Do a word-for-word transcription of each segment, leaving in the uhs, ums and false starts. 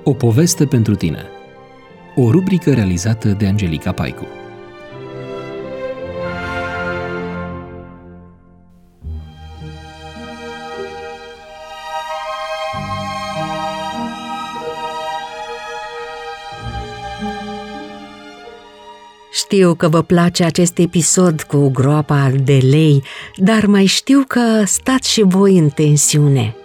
O poveste pentru tine. O rubrică realizată de Angelica Paicu. Știu că vă place acest episod cu groapa de lei, dar mai știu că stați și voi în tensiune.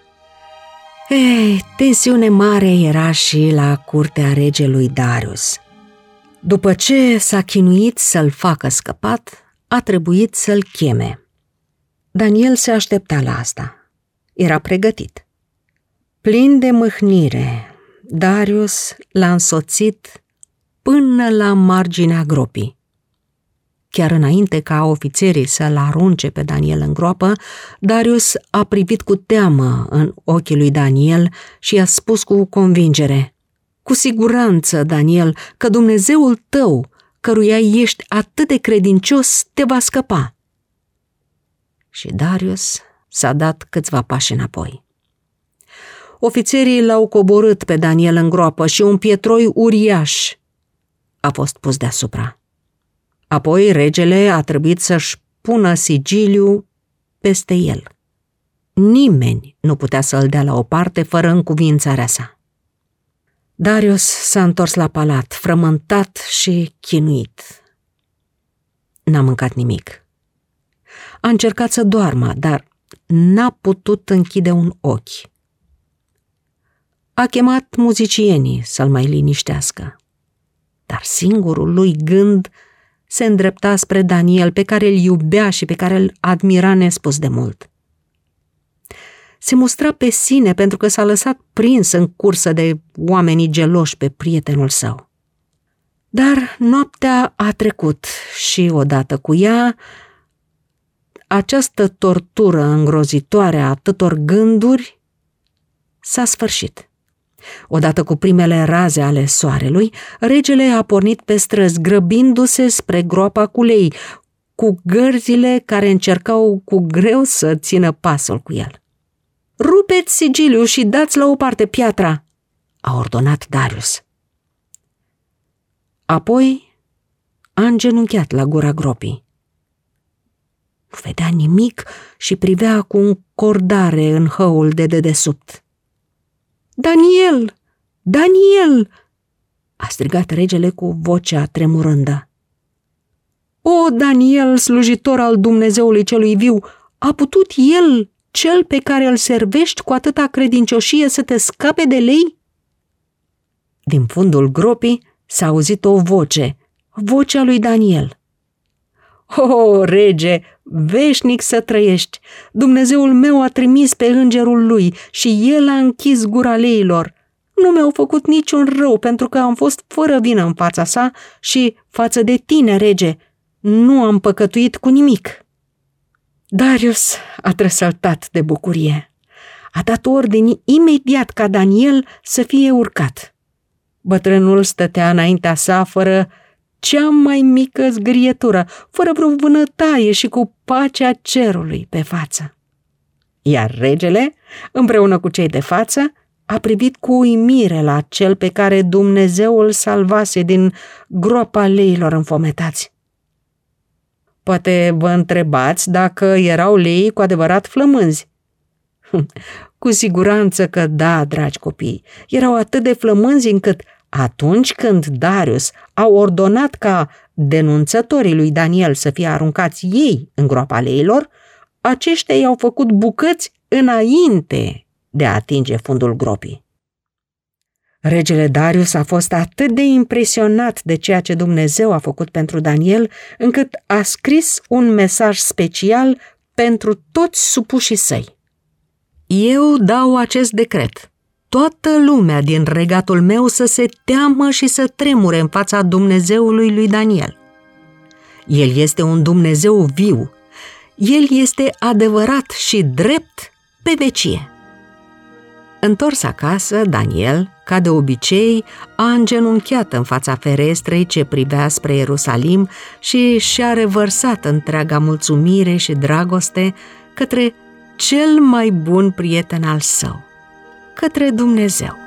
Ei, tensiune mare era și la curtea regelui Darius. După ce s-a chinuit să-l facă scăpat, a trebuit să-l cheme. Daniel se aștepta la asta. Era pregătit. Plin de mâhnire, Darius l-a însoțit până la marginea gropii. Chiar înainte ca ofițerii să-l arunce pe Daniel în groapă, Darius a privit cu teamă în ochii lui Daniel și i-a spus cu convingere: „Cu siguranță, Daniel, că Dumnezeul tău, căruia ești atât de credincios, te va scăpa.” Și Darius s-a dat câțiva pași înapoi. Ofițerii l-au coborât pe Daniel în groapă și un pietroi uriaș a fost pus deasupra. Apoi regele a trebuit să-și pună sigiliu peste el. Nimeni nu putea să-l dea la o parte fără încuviințarea sa. Darius s-a întors la palat, frământat și chinuit. N-a mâncat nimic. A încercat să doarmă, dar n-a putut închide un ochi. A chemat muzicienii să-l mai liniștească. Dar singurul lui gând se îndrepta spre Daniel, pe care îl iubea și pe care îl admira nespus de mult. Se mustra pe sine pentru că s-a lăsat prins în cursă de oamenii geloși pe prietenul său. Dar noaptea a trecut și odată cu ea această tortură îngrozitoare a atâtor gânduri s-a sfârșit. Odată cu primele raze ale soarelui, regele a pornit pe străzi, grăbindu-se spre groapa cu lei, cu gărzile care încercau cu greu să țină pasul cu el. „Rupeți sigiliul și dați la o parte piatra!” a ordonat Darius. Apoi a îngenunchiat la gura gropii. Nu vedea nimic și privea cu încordare în hăul de dedesubt. „Daniel! Daniel!” a strigat regele cu vocea tremurândă. „O, Daniel, slujitor al Dumnezeului celui viu, a putut el, cel pe care îl servești cu atâta credincioșie, să te scape de lei?” Din fundul gropii s-a auzit o voce, vocea lui Daniel. „O, rege, veșnic să trăiești! Dumnezeul meu a trimis pe îngerul lui și el a închis gura leilor. Nu mi-au făcut niciun rău pentru că am fost fără vină în fața sa și față de tine, rege, nu am păcătuit cu nimic.” Darius a trăsăltat de bucurie. A dat ordini imediat ca Daniel să fie urcat. Bătrânul stătea înaintea sa fără cea mai mică zgârietură, fără vreo vânătaie și cu pacea cerului pe față. Iar regele, împreună cu cei de față, a privit cu uimire la cel pe care Dumnezeu îl salvase din groapa leilor înfometați. Poate vă întrebați dacă erau lei cu adevărat flămânzi. Cu siguranță că da, dragi copii, erau atât de flămânzi încât atunci când Darius a ordonat ca denunțătorii lui Daniel să fie aruncați ei în groapa leilor, aceștia i-au făcut bucăți înainte de a atinge fundul gropii. Regele Darius a fost atât de impresionat de ceea ce Dumnezeu a făcut pentru Daniel, încât a scris un mesaj special pentru toți supușii săi. „Eu dau acest decret. Toată lumea din regatul meu să se teamă și să tremure în fața Dumnezeului lui Daniel. El este un Dumnezeu viu. El este adevărat și drept pe vecie.” Întors acasă, Daniel, ca de obicei, a îngenunchiat în fața ferestrei ce privea spre Ierusalim și și-a revărsat întreaga mulțumire și dragoste către cel mai bun prieten al său, către Dumnezeu.